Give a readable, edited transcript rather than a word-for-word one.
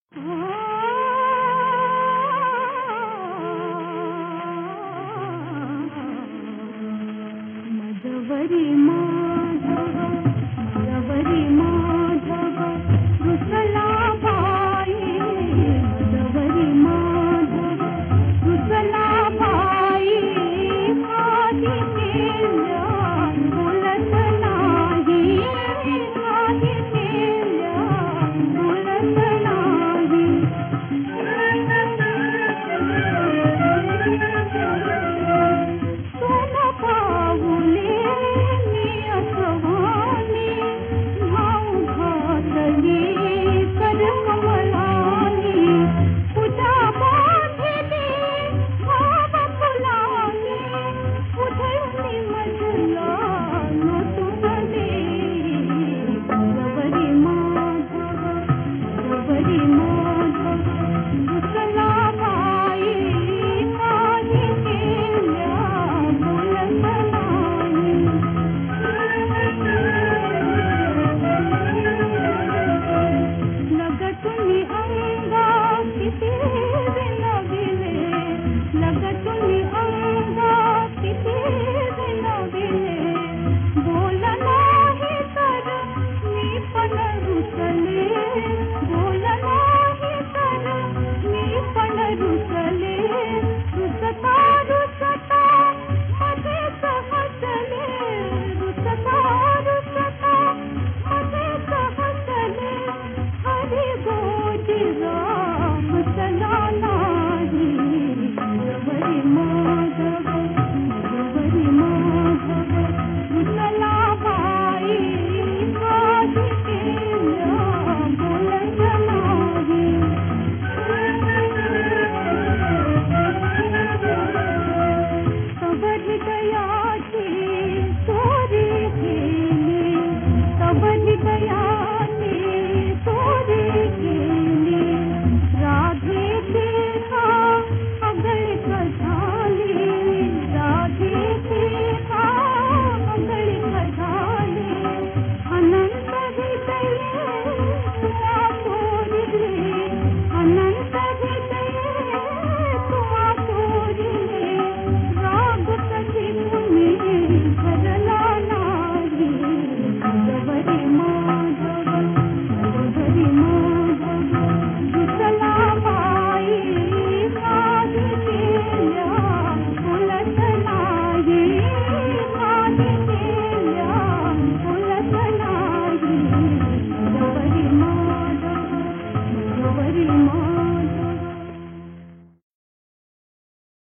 मजवरी माधव मजवरी माधव रुसला बाई मजवरी माधव रुसला बाई आधी मेल्या बोलत नाही आधी मेल्या बोलत नाही सोनं पाऊले मी असवानी भाऊ घातली कर कमलानी पूजा बांधली भाव फुलानी उधळली मजला नोटुमली मजवरी माधव मजवरी माधव रुसला बाई काही केल्या बोलत नाही लगतुनी अंगा किती विनविले लगतुनी अंगा किती विनविले बोल नाही तर मी पण रुसले बोल नाही तर मी पण रुसले रुसता रुसता मध्येच हसले रुसता रुसता मध्येच हसले हरी गोजीरा हसला नाही मजवरी माधव मजवरी माधव रुसला बाई काही केल्या बोलत नाही तब हृदयाची चोरी केली तब हृदयाची चोरी केली राधेची का अगळिक झाली राधेची का अगळिक झाली अनंत हृदये तुला चोरिले अनंत हृदये तुला चोरिले राग कधी कुणी भरला नाही मजवरी माधव मजवरी माधव रुसला बाई काही केल्या बोलत नाही काही केल्या बोलत नाही मजवरी माधव मजवरी माधव